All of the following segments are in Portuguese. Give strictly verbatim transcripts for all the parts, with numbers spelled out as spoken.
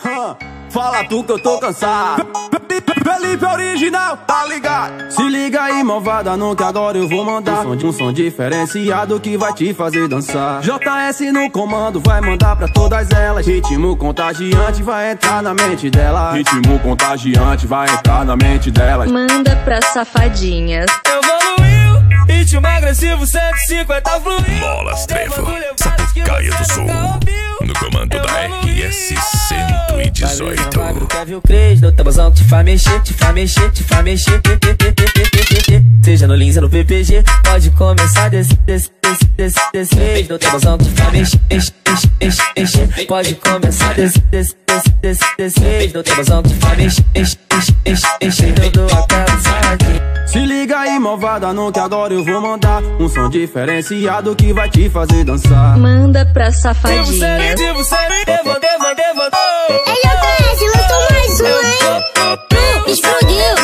Hum, fala tu que eu tô cansado. Felipe original, tá ligado? Se liga aí, malvada, no que agora eu vou mandar um som, um som diferenciado que vai te fazer dançar. J S no comando, vai mandar pra todas elas. Ritmo contagiante vai entrar na mente delas. Ritmo contagiante vai entrar na mente delas. Manda pra safadinhas. Evoluiu, ritmo agressivo, cento e cinquenta fluiu. Bolas Trevo, Sapucaia do Sul, no comando da R S cento e dezoito. Quer ver o Cres, no tabuzão que te faz mexer, te faz mexer, te faz mexer. Seja no Lins ou no P P G, pode começar desse, desse, desse, desse, desse. Cres, no tabuzão que te faz mexer, enche, enche, enche, enche. Pode começar desse, desse, desse, desse, desse. Cres, no tabuzão que te faz mexer, enche, enche, enche, enche. Eu dou aquela saque. Se liga aí, malvada, no que agora eu vou mandar um som diferenciado que vai te fazer dançar. Manda pra safadinhas. Devo ser, devo, devo, devo. Ei, J S, lançou mais um, hein? Hum, explodiu.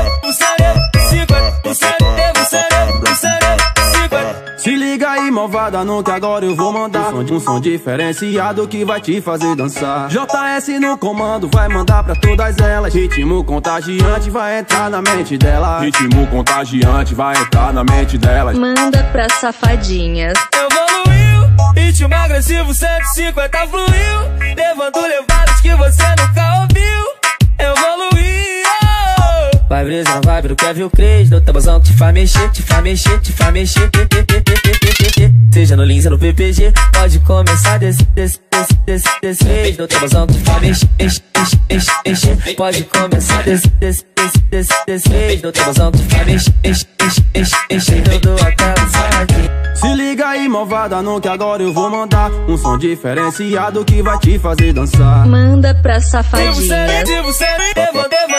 Se liga aí, malvada, no que agora eu vou mandar um som, um som diferenciado que vai te fazer dançar. J S no comando, vai mandar pra todas elas. Ritmo contagiante vai entrar na mente delas. Ritmo contagiante vai entrar na mente delas. Manda pra safadinhas. Evoluiu, ritmo agressivo, cento e cinquenta fluiu. Levando levadas que você nunca ouviu. Evoluiu. Vai brisa na vibe do Kevin Cres, no tabuzão que te faz mexer, te faz mexer, te faz mexer. Seja no Lins ou no P P G, pode começar desse, desse, desse, desse, desse. Cres, no tabuzão que te faz mexer, enche, enche, enche, enche. Pode começar desse, desse, desse, desse, desse. Cres, no tabuzão que te faz mexer, enche, enche, enche, enche. Eu dou aquela saque. Se liga aí, malvada, no que agora eu vou mandar um som diferenciado que vai te fazer dançar. Manda pra Devo ser, safadinhas. devo ser, devo, devo.